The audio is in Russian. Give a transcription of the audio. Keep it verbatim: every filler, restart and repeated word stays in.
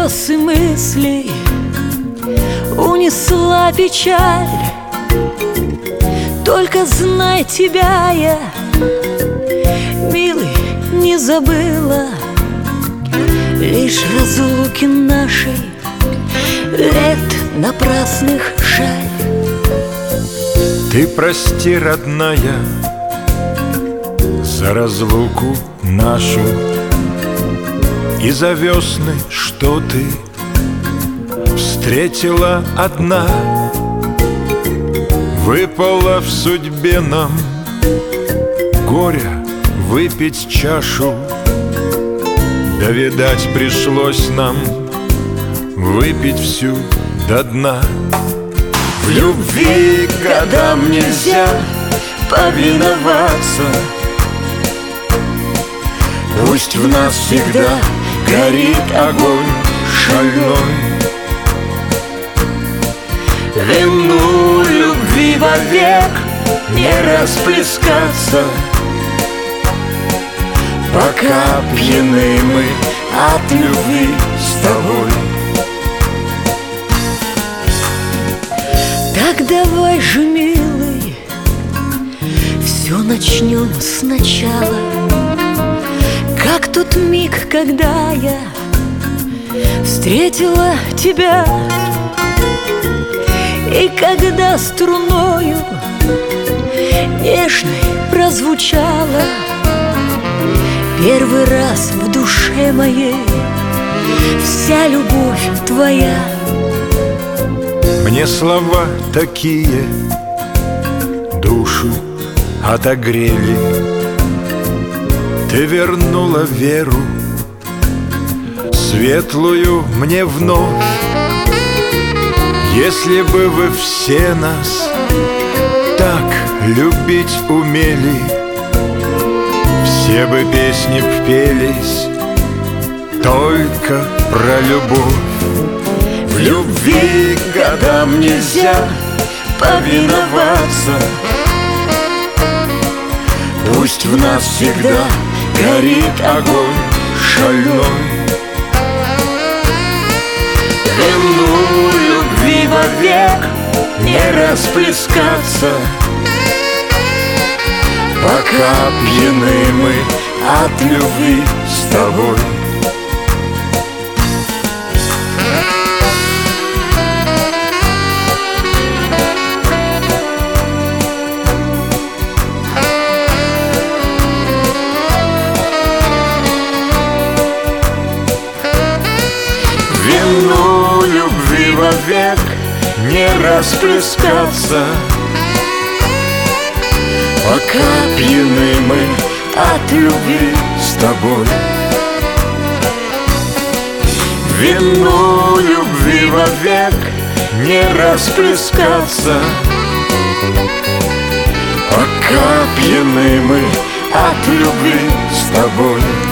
колеса мыслей унесла печаль. Только знай, тебя я, милый, не забыла. Лишь разлуки нашей лет напрасных жаль. Ты прости, родная, за разлуку нашу и за весны, что ты встретила одна. Выпало в судьбе нам горя выпить чашу, да, видать, пришлось нам выпить всю до дна. В любви годам нельзя повиноваться, пусть в нас всегда горит огонь шальной. Вину любви вовек не расплескаться, пока пьяны мы от любви с тобой. Так давай же, милый, все начнем сначала, как тот миг, когда я встретила тебя. И когда струною нежной прозвучала первый раз в душе моей вся любовь твоя. Мне слова такие душу отогрели, ты вернула веру светлую мне вновь. Если бы вы все нас так любить умели, все бы песни впелись только про любовь. В любви годам нельзя повиноваться, пусть в нас всегда горит огонь шальной. Вину любви вовек не расплескаться, пока пьяны мы от любви с тобой. Вину любви вовек не расплескаться, пока пьяны мы от любви с тобой. Вину любви вовек не расплескаться, пока пьяны мы от любви с тобой.